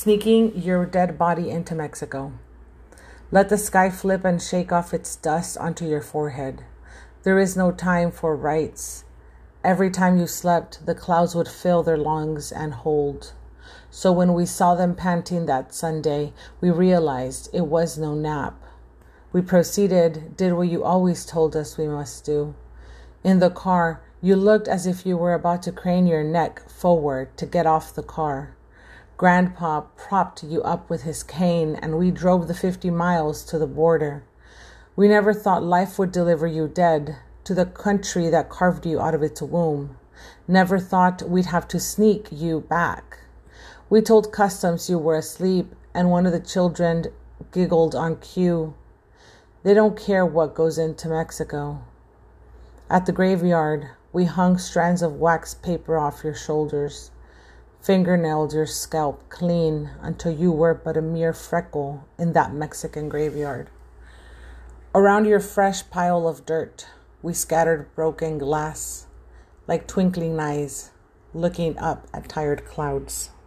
sneaking your dead body into Mexico. Let the sky flip and shake off its dust onto your forehead. There is no time for rights. Every time you slept, the clouds would fill their lungs and hold. So when we saw them panting that Sunday, we realized it was no nap. We proceeded, did what you always told us we must do. In the car, you looked as if you were about to crane your neck forward to get off the car. Grandpa propped you up with his cane, and we drove the 50 miles to the border. We never thought life would deliver you dead to the country that carved you out of its womb. Never thought we'd have to sneak you back. We told customs you were asleep, and one of the children giggled on cue. They don't care what goes into Mexico. At the graveyard, we hung strands of wax paper off your shoulders, fingernailed your scalp clean until you were but a mere freckle in that Mexican graveyard. Around your fresh pile of dirt, we scattered broken glass, like twinkling eyes looking up at tired clouds.